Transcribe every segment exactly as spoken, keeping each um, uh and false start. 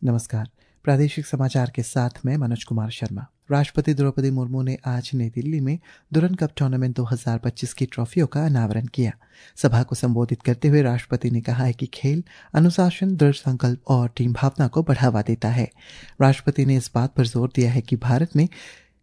नमस्कार। प्रादेशिक समाचार के साथ मैं मनोज कुमार शर्मा। राष्ट्रपति द्रौपदी मुर्मू ने आज नई दिल्ली में दुरन कप टूर्नामेंट दो हज़ार पच्चीस की ट्रॉफियों का अनावरण किया। सभा को संबोधित करते हुए राष्ट्रपति ने कहा है कि खेल अनुशासन, दृढ़ संकल्प और टीम भावना को बढ़ावा देता है। राष्ट्रपति ने इस बात पर जोर दिया है कि भारत में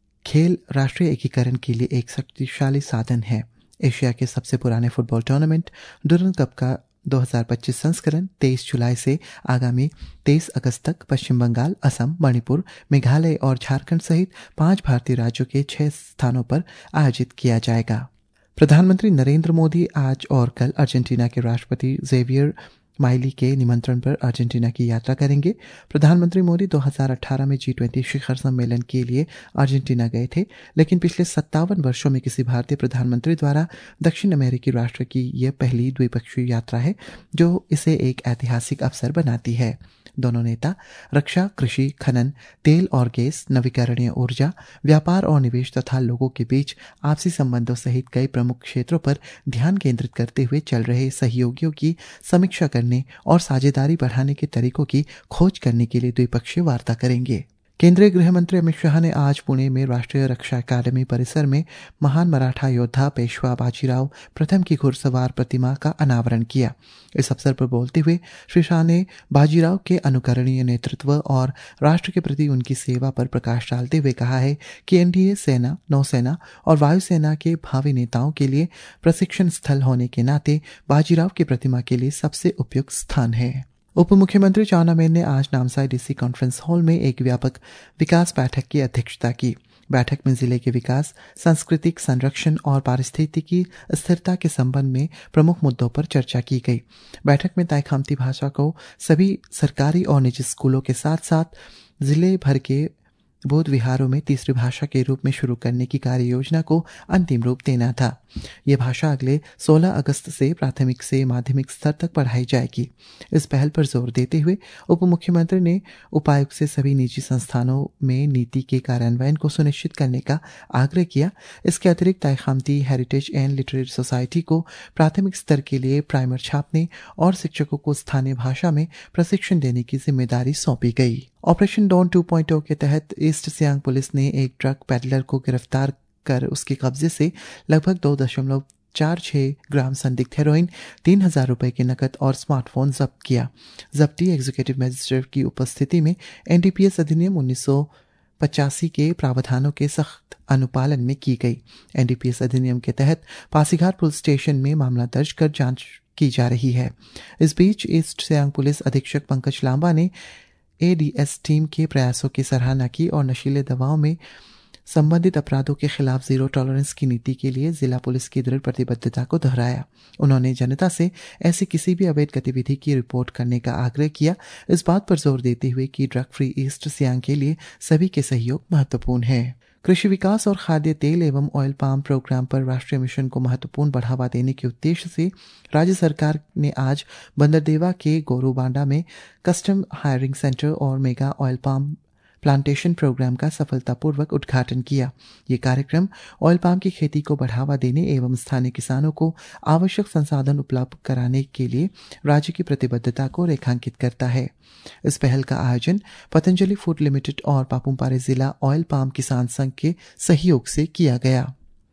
खेल राष्ट्रीय एकीकरण के लिए एक शक्तिशाली साधन है। एशिया के सबसे पुराने फुटबॉल टूर्नामेंट दुरन कप का दो हज़ार पच्चीस संस्करण तेईस जुलाई से आगामी तेईस अगस्त तक पश्चिम बंगाल, असम, मणिपुर, मेघालय और झारखंड सहित पांच भारतीय राज्यों के छह स्थानों पर आयोजित किया जाएगा। प्रधानमंत्री नरेंद्र मोदी आज और कल अर्जेंटीना के राष्ट्रपति जेवियर माइली के निमंत्रण पर अर्जेंटीना की यात्रा करेंगे। प्रधानमंत्री मोदी दो हज़ार अठारह में जी ट्वेंटी शिखर सम्मेलन के लिए अर्जेंटीना गए थे, लेकिन पिछले सत्तावन वर्षों में किसी भारतीय प्रधानमंत्री द्वारा दक्षिण अमेरिकी राष्ट्र की यह पहली द्विपक्षीय यात्रा है, जो इसे एक ऐतिहासिक अवसर बनाती है। दोनों नेता रक्षा, कृषि, खनन, तेल और गैस, नवीकरणीय ऊर्जा, व्यापार और निवेश तथा लोगों के बीच आपसी संबंधों सहित कई प्रमुख क्षेत्रों पर ध्यान केंद्रित करते हुए चल रहे सहयोगियों की समीक्षा करने और साझेदारी बढ़ाने के तरीकों की खोज करने के लिए द्विपक्षीय वार्ता करेंगे। केंद्रीय गृह मंत्री अमित शाह ने आज पुणे में राष्ट्रीय रक्षा अकादमी परिसर में महान मराठा योद्धा पेशवा बाजीराव प्रथम की घुड़सवार प्रतिमा का अनावरण किया। इस अवसर पर बोलते हुए श्री शाह ने बाजीराव के अनुकरणीय नेतृत्व और राष्ट्र के प्रति उनकी सेवा पर प्रकाश डालते हुए कहा है कि एनडीए सेना, नौसेना और वायुसेना के भावी नेताओं के लिए प्रशिक्षण स्थल होने के नाते बाजीराव की प्रतिमा के लिए सबसे उपयुक्त स्थान है। उप मुख्यमंत्री चाउना मेन ने आज नामसाई डीसी कॉन्फ्रेंस हॉल में एक व्यापक विकास बैठक की अध्यक्षता की। बैठक में जिले के विकास, सांस्कृतिक संरक्षण और पारिस्थितिकी स्थिरता के संबंध में प्रमुख मुद्दों पर चर्चा की गई। बैठक में ताई खामती भाषा को सभी सरकारी और निजी स्कूलों के साथ साथ जिले भर के बौद्ध विहारों में तीसरी भाषा के रूप में शुरू करने की कार्य योजना को अंतिम रूप देना था। यह भाषा अगले सोलह अगस्त से प्राथमिक से माध्यमिक स्तर तक पढ़ाई जाएगी। इस पहल पर जोर देते हुए उप मुख्यमंत्री ने उपायुक्त से सभी निजी संस्थानों में नीति के कार्यान्वयन को सुनिश्चित करने का आग्रह किया। इसके अतिरिक्त Tai Khamti heritage and literary society को प्राथमिक स्तर के लिए प्राइमर छापने और शिक्षकों को स्थानीय भाषा में प्रशिक्षण देने की जिम्मेदारी सौंपी गई। Operation dawn two point O के तहत ईस्ट सियांग पुलिस ने एक ट्रक पैडलर को गिरफ्तार कर उसके कब्जे से लगभग दो दशमलव चार छह ग्राम संदिग्ध हेरोइन, तीन हजार रुपए के नकद और स्मार्टफोन जब्त किया। जब्ती एग्जीक्यूटिव मजिस्ट्रेट की उपस्थिति में एनडीपीएस अधिनियम उन्नीस सौ पचासी के प्रावधानों के सख्त अनुपालन में की गई। एनडीपीएस अधिनियम के तहत पासीघाट पुलिस स्टेशन में मामला दर्ज कर जांच की जा रही है। इस बीच ईस्ट सियांग पुलिस अधीक्षक पंकज लांबा ने एडीएस टीम के प्रयासों की सराहना की और नशीले दवाओं में संबंधित अपराधों के खिलाफ जीरो टॉलरेंस की नीति के लिए जिला पुलिस की दृढ़ प्रतिबद्धता को दोहराया। उन्होंने जनता से ऐसी किसी भी अवैध गतिविधि की रिपोर्ट करने का आग्रह किया, इस बात पर जोर देते हुए कि ड्रग फ्री ईस्ट सियांग के लिए सभी के सहयोग महत्वपूर्ण है। कृषि विकास और खाद्य तेल एवं ऑयल पाम प्रोग्राम पर राष्ट्रीय मिशन को महत्वपूर्ण बढ़ावा देने के उद्देश्य से राज्य सरकार ने आज बंदरदेवा के गोरूबांडा में कस्टम हायरिंग सेंटर और mega oil palm plantation programme का सफलतापूर्वक उद्घाटन किया। ये कार्यक्रम ऑयल पाम की खेती को बढ़ावा देने एवं स्थानीय किसानों को आवश्यक संसाधन उपलब्ध कराने के लिए राज्य की प्रतिबद्धता को रेखांकित करता है। इस पहल का आयोजन पतंजलि फूड लिमिटेड और पापुमपारे जिला ऑयल पाम किसान संघ के सहयोग से किया गया।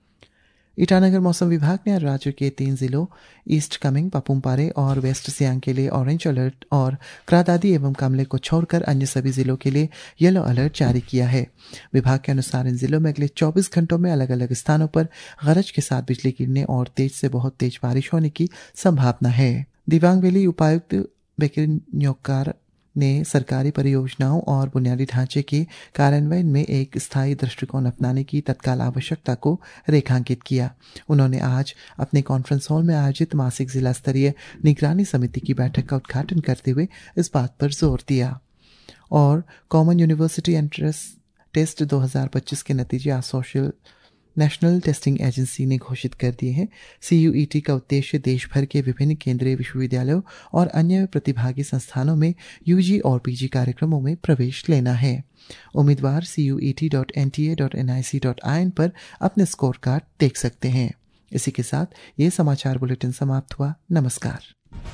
ईटानगर मौसम विभाग ने राज्य के तीन जिलों ईस्ट कामेंग, पापुमपारे और वेस्ट सियांग के लिए ऑरेंज अलर्ट और क्रा दादी एवं कामले को छोड़कर अन्य सभी जिलों के लिए येलो अलर्ट जारी किया है। विभाग के अनुसार इन जिलों में अगले चौबीस घंटों में अलग अलग स्थानों पर गरज के साथ बिजली गिरने और तेज से बहुत तेज बारिश होने की संभावना है। दिबांग वैली उपायुक्त बेकिर न्योकार ने सरकारी परियोजनाओं और बुनियादी ढांचे के कार्यान्वयन में एक स्थायी दृष्टिकोण अपनाने की तत्काल आवश्यकता को रेखांकित किया। उन्होंने आज अपने कॉन्फ्रेंस हॉल में आयोजित मासिक जिला स्तरीय निगरानी समिति की बैठक का उद्घाटन करते हुए इस बात पर जोर दिया। और कॉमन यूनिवर्सिटी एंट्रेंस टेस्ट दो हज़ार पच्चीस के नतीजे आज सोशल नेशनल टेस्टिंग एजेंसी ने घोषित कर दिए हैं। सीयूईटी का उद्देश्य देश भर के विभिन्न केंद्रीय विश्वविद्यालयों और अन्य प्रतिभागी संस्थानों में यूजी और पीजी कार्यक्रमों में प्रवेश लेना है। उम्मीदवार C U E T dot N T A dot N I C dot I N पर अपने स्कोर कार्ड देख सकते हैं। इसी के साथ ये समाचार बुलेटिन समाप्त हुआ। नमस्कार।